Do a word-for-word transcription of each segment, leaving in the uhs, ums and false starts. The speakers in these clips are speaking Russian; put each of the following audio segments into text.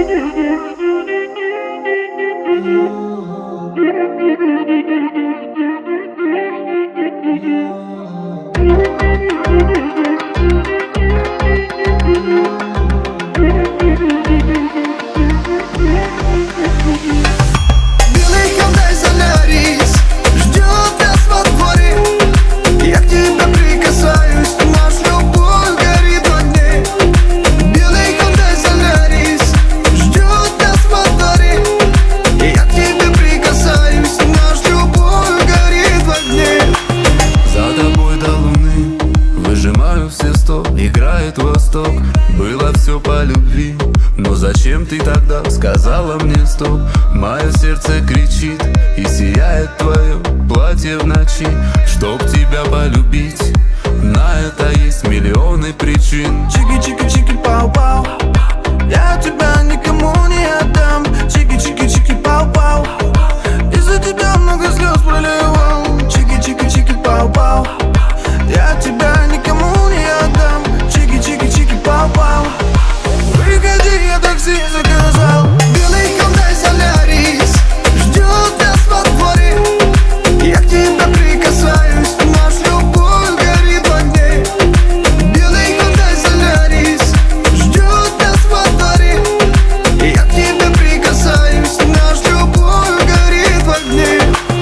Было все по любви, но зачем ты тогда сказала мне стоп? Мое сердце кричит и сияет твое платье в ночи. Чтоб тебя полюбить, на это есть миллионы причин. Чики-чики-чики-пау-пау, я тебя никому не отдам. Чики-чики-чики-пау-пау, из-за тебя много слез проливал. Чики-чики-чики-пау-пау, я тебя никому не отдам. Чики-чики-чики-пау-пау, выходи, я такси заказал. Белый Hyundai Solaris ждет нас во дворе. Я к тебе прикасаюсь, наша любовь горит в огне. Белый Hyundai Solaris ждет нас во дворе. Я к тебе прикасаюсь, наша любовь горит в огне.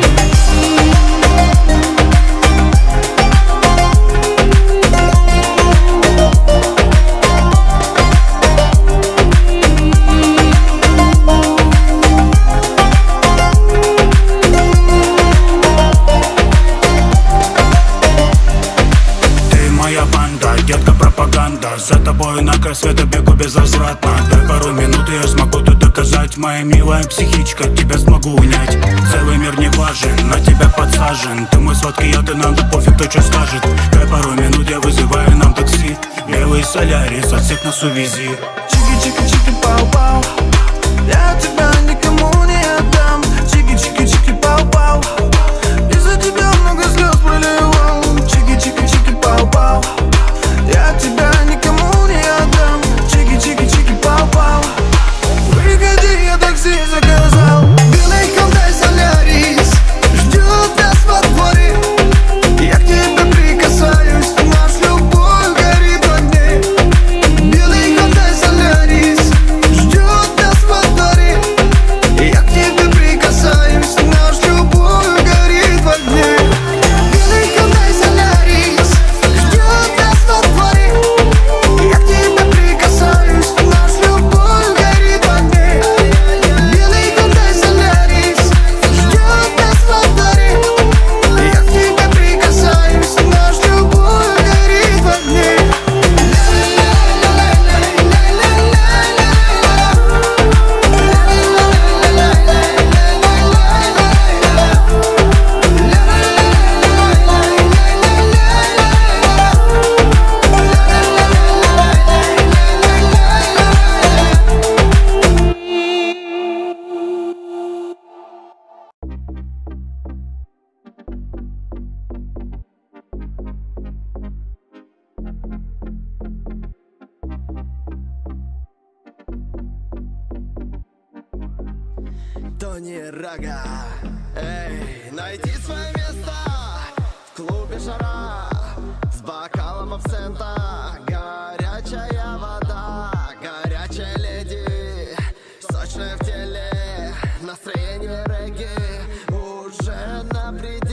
За тобой на край света бегу безвозвратно. Дай пару минут, и я смогу тут доказать. Моя милая психичка, тебя смогу унять. Целый мир не важен, на тебя подсажен. Ты мой сладкий яд, и нам да пофиг, кто что скажет. Дай пару минут, я вызываю нам такси. Белый Солярис, от всех нас увези. Чики-чики-чики-пау-пау, я тебя никому не отдам. Чики-чики-чики-пау-пау, из-за тебя много слез проливал. Чики-чики-чики-пау-пау, я тебя никому не отдам. Чики-чики-чики-пау-пау, выходи, я такси заказал. Белый Hyundai Solaris ждет нас во дворе. Я к тебе прикасаюсь, наша любовь горит в огне. Белый Hyundai Solaris ждет нас во дворе. Я к тебе прикасаюсь, наша любовь горит в огне. Белый Hyundai Solaris ждет нас во дворе. Я к тебе прикасаюсь, наша любовь горит в огне. Белый Hyundai Solaris ждет нас во дворе. Я к тебе прикасаюсь, наша любовь горит в огне. Тони Рага, эй, найди свое место в клубе жара, с бокалом абсента, горячая вода, горячая леди, сочная в теле, настроение регги уже на пределе.